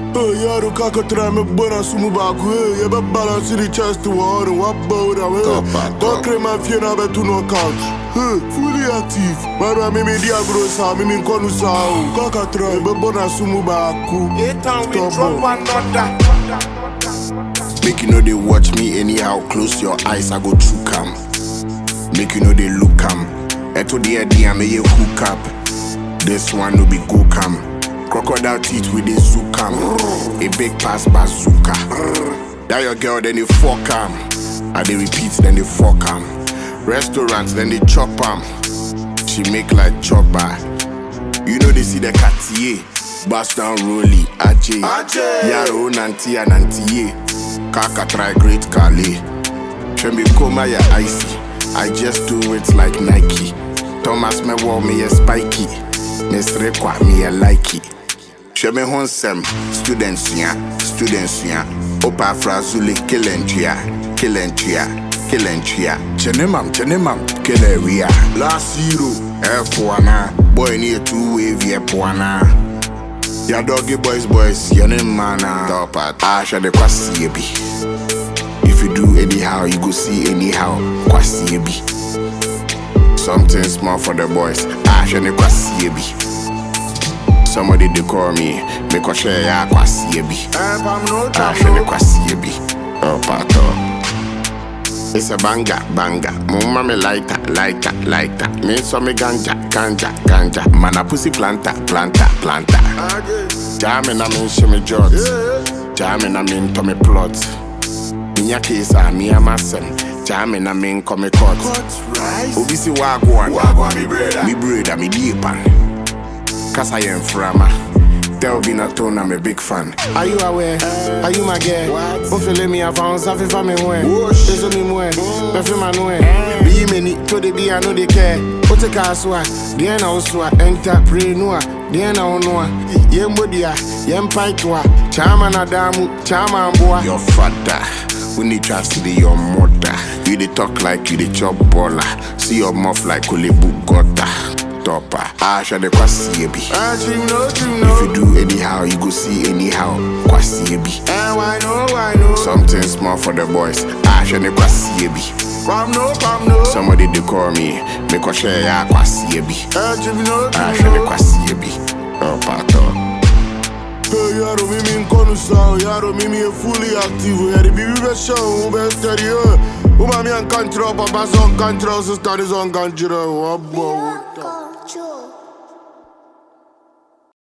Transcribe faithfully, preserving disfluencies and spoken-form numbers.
Hey, yaro kaka try me bona sumu baku. Hey, you be balance in the chest to water. What about that? Go create my fear now be to knockout. Hey, fully active. Mara me me dia grossa, me me konu sao. Kaka try me bona sumu baku. Eight time we drop another. Make you know they watch me anyhow. Close your eyes, I go through cam. Make you know they look cam. Eto the idea me ye hook up. This one no be go cam. Crocodile teeth with the zoo cam. A big pass bazooka. That your girl then they fuck cam. And they repeat then they fuck cam. Restaurants then they chop am. She make like chopper. You know they see the Cartier. Bust down Rolly, Ajay. Yaro nanti and nanti. Kaka try great Kale. Shembi koma ya icy. I just do it like Nike. Thomas me wall me a spiky. Miss Rekwa me a likey. Shembi honsem. Students ya, students ya. Opa frazuli kilentria, kilentria, kilentria. Chenemam, chenemam, keleria. Last zero. F one boy near two wave ye puana. Ya doggy boys, boys, your name mana. Top at Asha de Kwasiebi. If you do anyhow, you go see anyhow. Kwasiebi. Something small for the boys. Asha de Kwasiebi. Somebody they call me. Make a share ya Kwasiebi. Asha de Kwasiebi. Oh, pato. It's a banga, banga. Mumma me lighter, lighter, lighter. Me so me ganja, ganja, ganja. Man a pussy planta, planta, planta. Jamming a me shimmy jots. Jamming a me into me plot. Minya kesa, me a massen. Jamming a me come me cut. Obisi wagwan, me brother, me deepan. Cause I am frama. Tell me not to, I'm a big fan. Are you aware? Are you my girl? Don't feel me, I found something for me. There's only more. Nothing man way. Be many to the be I know they care. Put a car swat. The end also entrepreneur. The end I know. Yem bodia. Yem paitwa. Chama na damu. Chama boy. Your father. When they try to see your mother. You they talk like you they chop baller. See your mouth like Kulebu Gota. Asha de Kwasiebi. If you do anyhow, you go see anyhow. Kwasiebi. I know, I know. Something small for the boys. Asha de Kwasiebi. From no, from no. Somebody they call me. Make a share ya Kwasiebi. Asha de Kwasiebi. Oh, pato. Hey, yaro mimi nkonu sao. Yaro mimi e fully active. Yari bibi be show. Ube steady. Uma mi an kantra. Papa son kantra. Sistani son kantra. Wabba.